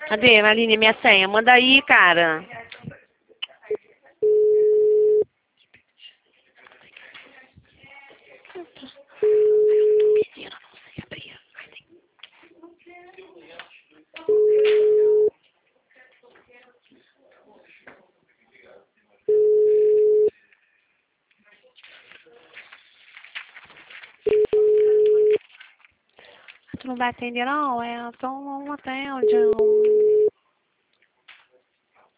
Cadê, Aline, minha senha? Manda aí, cara. Tu não vai atender, não? É, então não atende.